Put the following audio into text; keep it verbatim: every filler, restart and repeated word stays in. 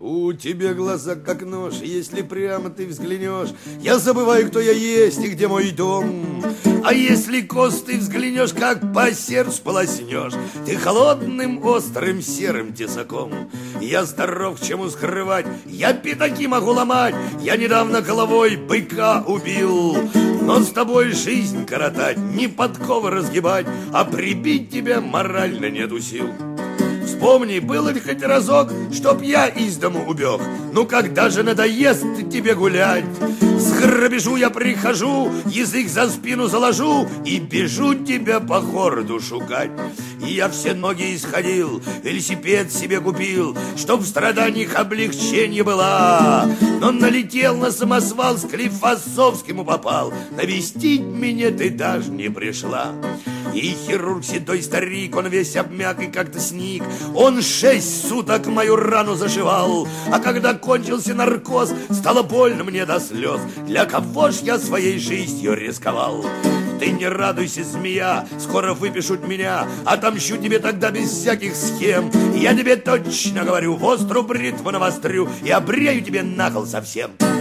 У тебя глаза как нож, если прямо ты взглянешь, я забываю, кто я есть и где мой дом. А если кост ты взглянешь, как по сердцу полоснешь, ты холодным, острым, серым тесаком. Я здоров, к чему скрывать, я пятаки могу ломать, я недавно головой быка убил. Но с тобой жизнь коротать, не подковы разгибать, а прибить тебя морально нету сил. Вспомни, было ли хоть разок, чтоб я из дому убег? Ну, когда же надоест тебе гулять? С грабежу я прихожу, язык за спину заложу и бежу тебя по городу шукать. И я все ноги исходил, велосипед себе купил, чтоб в страданиях облегчение была. Но налетел на самосвал, с Склифосовскому попал, навестить меня ты даже не пришла. И хирург седой старик, он весь обмяк и как-то сник. Он шесть суток мою рану зашивал, а когда кончился наркоз, стало больно мне до слез. Для кого ж я своей жизнью рисковал? Ты не радуйся, змея, скоро выпишут меня, отомщу тебе тогда без всяких схем. Я тебе точно говорю, в острую бритву навострю и обрею тебе на кол совсем.